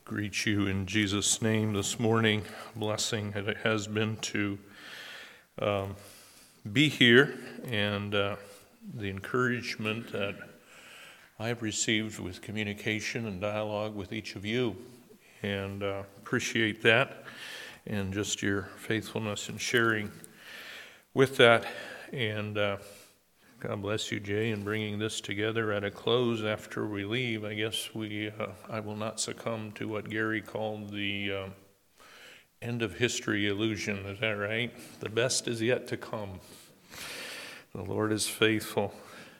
Greet you in Jesus' name this morning. Blessing it has been to be here, and the encouragement that I've received with communication and dialogue with each of you, and appreciate that, and just your faithfulness in sharing with that. And God bless you, Jay, in bringing this together at a close after we leave. I guess I will not succumb to what Gary called the end of history illusion. Is that right? The best is yet to come. The Lord is faithful.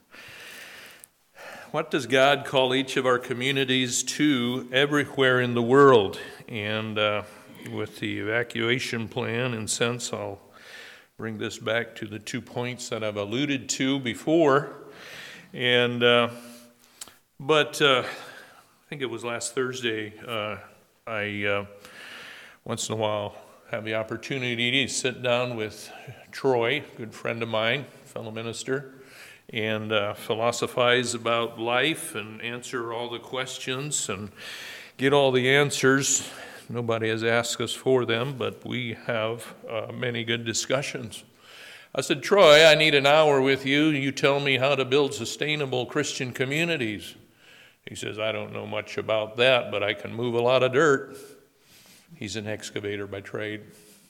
What does God call each of our communities to everywhere in the world? And with the evacuation plan, in sense, I'll bring this back to the 2 points that I've alluded to before. And but I think it was last Thursday, I once in a while have the opportunity to sit down with Troy, a good friend of mine, fellow minister, and philosophize about life and answer all the questions and get all the answers. Nobody has asked us for them, but we have many good discussions. I said, Troy, I need an hour with you. You tell me how to build sustainable Christian communities. He says, I don't know much about that, but I can move a lot of dirt. He's an excavator by trade.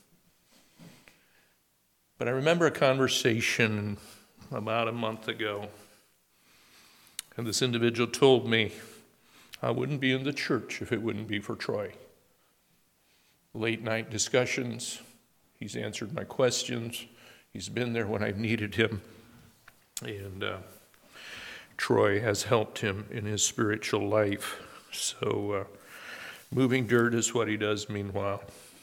But I remember a conversation about a month ago, and this individual told me, I wouldn't be in the church if it wouldn't be for Troy. Late night discussions, he's answered my questions, he's been there when I've needed him, and Troy has helped him in his spiritual life. So moving dirt is what he does meanwhile.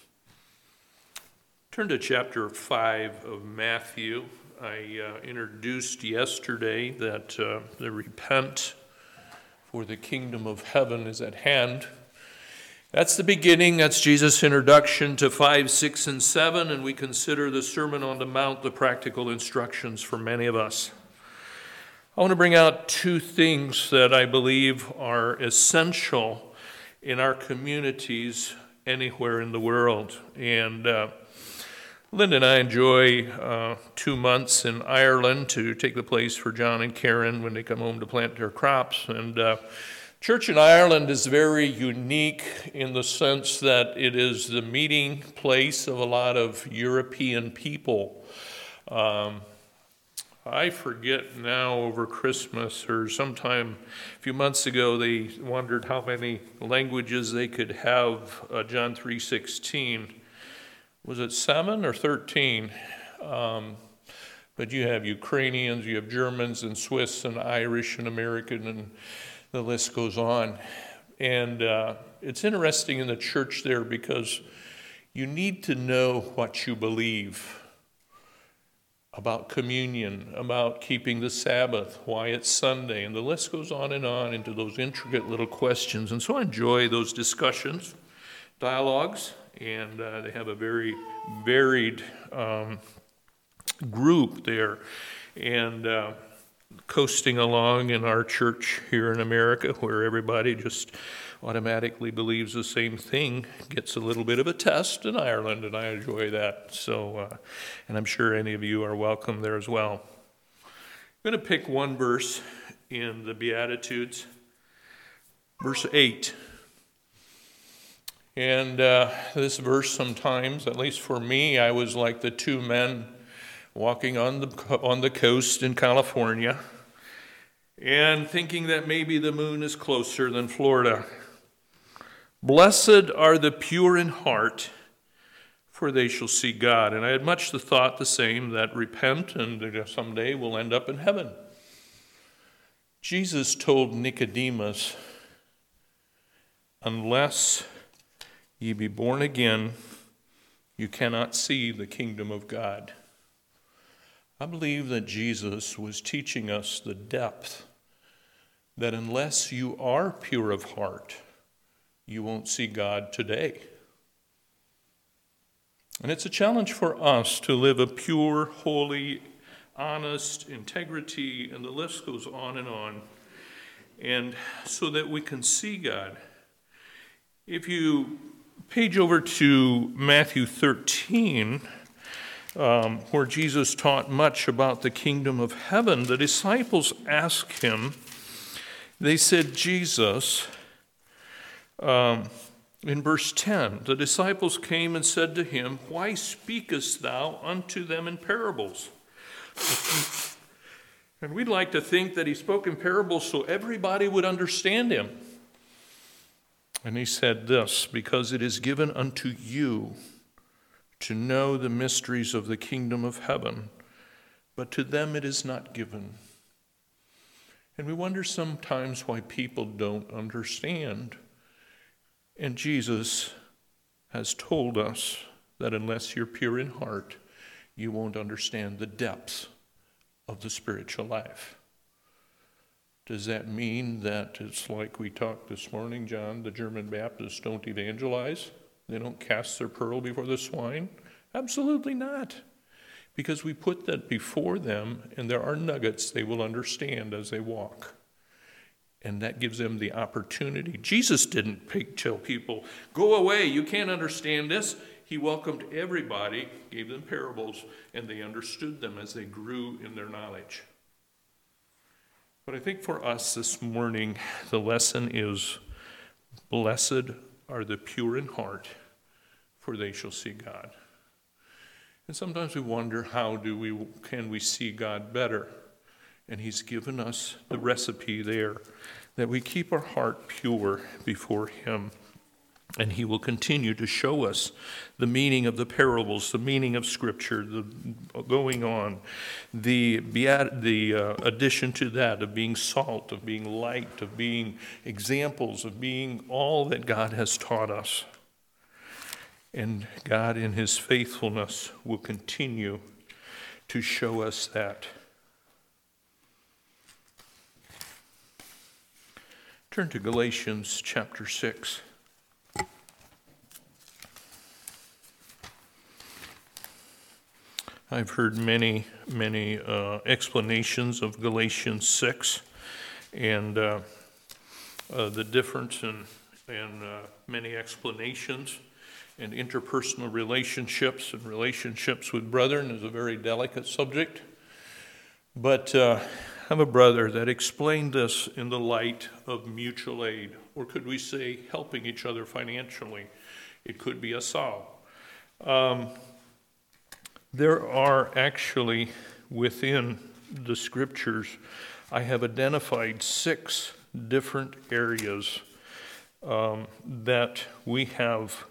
Turn to chapter 5 of Matthew. I introduced yesterday that the repent, for the kingdom of heaven is at hand. That's the beginning. That's Jesus' introduction to 5, 6, and 7, and we consider the Sermon on the Mount the practical instructions for many of us. I want to bring out two things that I believe are essential in our communities anywhere in the world. And Linda and I enjoy 2 months in Ireland to take the place for John and Karen when they come home to plant their crops. And Church in Ireland is very unique in the sense that it is the meeting place of a lot of European people. I forget now, over Christmas or sometime a few months ago, they wondered how many languages they could have. John 3:16. Was it 7 or 13? But you have Ukrainians, you have Germans and Swiss and Irish and American, and the list goes on. And it's interesting in the church there because you need to know what you believe about communion, about keeping the Sabbath, why it's Sunday, and the list goes on into those intricate little questions. And so I enjoy those discussions, dialogues, and they have a very varied group there. And coasting along in our church here in America, where everybody just automatically believes the same thing, gets a little bit of a test in Ireland, and I enjoy that. So, and I'm sure any of you are welcome there as well. I'm going to pick one verse in the Beatitudes, verse 8. And this verse sometimes, at least for me, I was like the two men walking on the coast in California and thinking that maybe the moon is closer than Florida. Blessed are the pure in heart, for they shall see God. And I had much the thought the same, that repent and someday we'll end up in heaven. Jesus told Nicodemus, unless ye be born again, you cannot see the kingdom of God. I believe that Jesus was teaching us the depth that unless you are pure of heart, you won't see God today. And it's a challenge for us to live a pure, holy, honest integrity, and the list goes on, and so that we can see God. If you page over to Matthew 13, where Jesus taught much about the kingdom of heaven, the disciples asked him, they said, Jesus, in verse 10, the disciples came and said to him, "Why speakest thou unto them in parables?" And we'd like to think that he spoke in parables so everybody would understand him. And he said this, "Because it is given unto you to know the mysteries of the kingdom of heaven, but to them it is not given." And we wonder sometimes why people don't understand. And Jesus has told us that unless you're pure in heart, you won't understand the depths of the spiritual life. Does that mean that it's like we talked this morning, John, the German Baptists don't evangelize? They don't cast their pearl before the swine? Absolutely not. Because we put that before them, and there are nuggets they will understand as they walk. And that gives them the opportunity. Jesus didn't tell people, "Go away, you can't understand this." He welcomed everybody, gave them parables, and they understood them as they grew in their knowledge. But I think for us this morning, the lesson is, blessed are the pure in heart, for they shall see God. And sometimes we wonder, can we see God better? And he's given us the recipe there, that we keep our heart pure before him. And he will continue to show us the meaning of the parables, the meaning of Scripture, the going on, the addition to that of being salt, of being light, of being examples, of being all that God has taught us. And God in his faithfulness will continue to show us that. Turn to Galatians chapter 6. I've heard many explanations of Galatians 6 and the difference in many explanations. And interpersonal relationships and relationships with brethren is a very delicate subject. But I have a brother that explained this in the light of mutual aid, or could we say helping each other financially? It could be a solve. There are actually within the Scriptures, I have identified 6 different areas that we have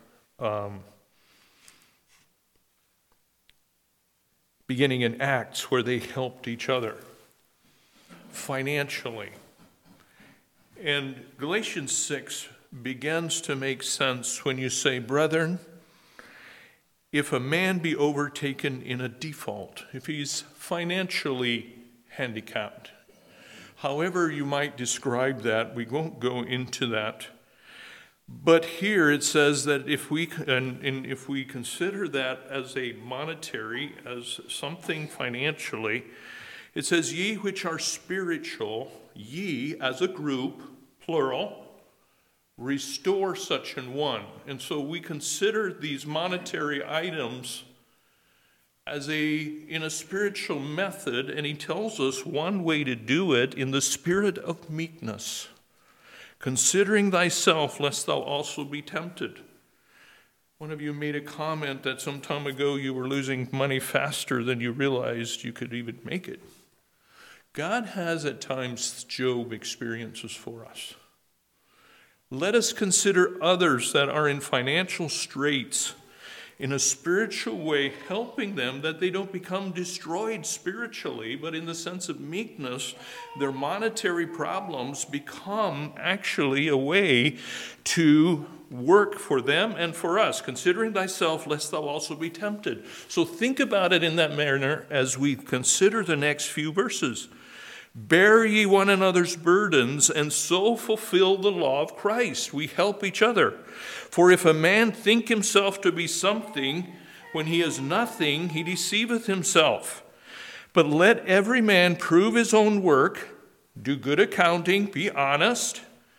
beginning in Acts, where they helped each other financially. And Galatians 6 begins to make sense when you say, "Brethren, if a man be overtaken in a default," if he's financially handicapped, however you might describe that, we won't go into that. But here it says that if we consider that as a monetary, as something financially, it says, "Ye which are spiritual, ye as a group, plural, restore such an one." And so we consider these monetary items as in a spiritual method, and he tells us one way to do it in the spirit of meekness. "Considering thyself, lest thou also be tempted." One of you made a comment that some time ago you were losing money faster than you realized you could even make it. God has at times Job experiences for us. Let us consider others that are in financial straits in a spiritual way, helping them that they don't become destroyed spiritually, but in the sense of meekness, their monetary problems become actually a way to work for them and for us. "Considering thyself, lest thou also be tempted." So think about it in that manner as we consider the next few verses. "Bear ye one another's burdens, and so fulfill the law of Christ." We help each other. "For if a man think himself to be something, when he is nothing, he deceiveth himself. But let every man prove his own work, do good accounting, be honest,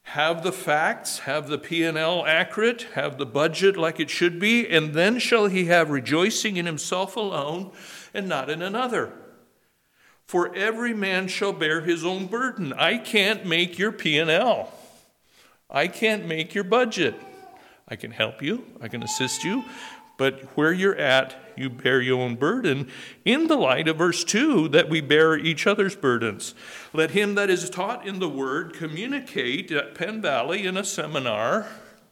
have the facts, have the P&L accurate, have the budget like it should be, and then shall he have rejoicing in himself alone and not in another. For every man shall bear his own burden. I can't make your P&L. I can't make your budget. I can help you, I can assist you, but where you're at, you bear your own burden in the light of verse 2, that we bear each other's burdens. Let him that is taught in the word communicate at Penn Valley in a seminar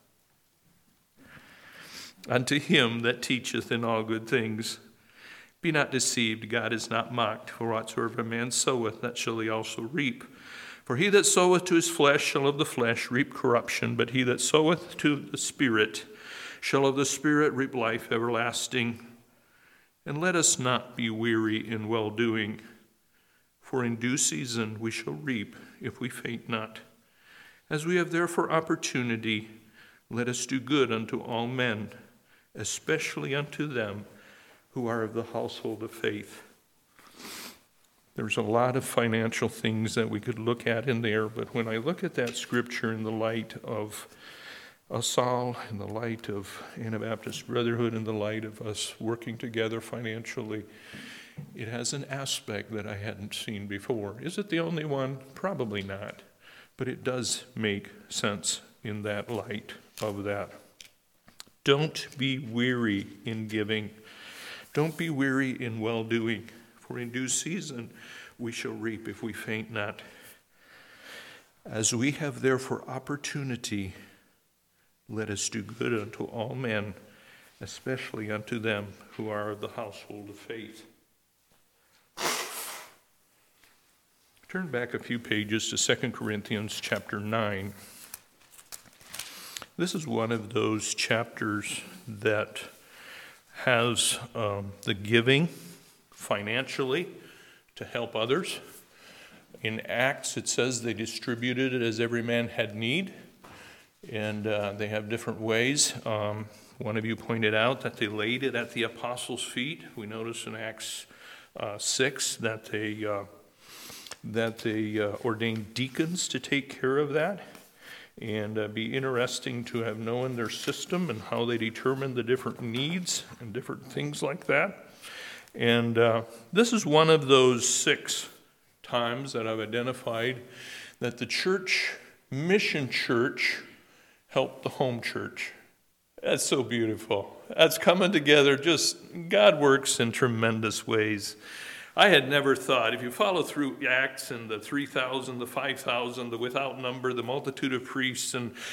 unto him that teacheth in all good things. Be not deceived, God is not mocked, for whatsoever a man soweth, that shall he also reap. For he that soweth to his flesh shall of the flesh reap corruption, but he that soweth to the Spirit shall of the Spirit reap life everlasting. And let us not be weary in well-doing, for in due season we shall reap if we faint not. As we have therefore opportunity, let us do good unto all men, especially unto them who are of the household of faith. There's a lot of financial things that we could look at in there, but when I look at that scripture in the light of Saul, in the light of Anabaptist Brotherhood, in the light of us working together financially, it has an aspect that I hadn't seen before. Is it the only one? Probably not, but it does make sense in that light of that. Don't be weary in giving. Don't be weary in well-doing, for in due season we shall reap if we faint not. As we have therefore opportunity, let us do good unto all men, especially unto them who are of the household of faith. Turn back a few pages to 2 Corinthians chapter 9. This is one of those chapters that has the giving financially to help others. In Acts, it says they distributed it as every man had need. And they have different ways. One of you pointed out that they laid it at the apostles' feet. We notice in Acts 6 that they ordained deacons to take care of that. And be interesting to have known their system and how they determine the different needs and different things like that. And this is one of those 6 times that I've identified that the church, mission church, help the home church. That's so beautiful. That's coming together. Just God works in tremendous ways. I had never thought, if you follow through Acts and the 3,000, the 5,000, the without number, the multitude of priests, and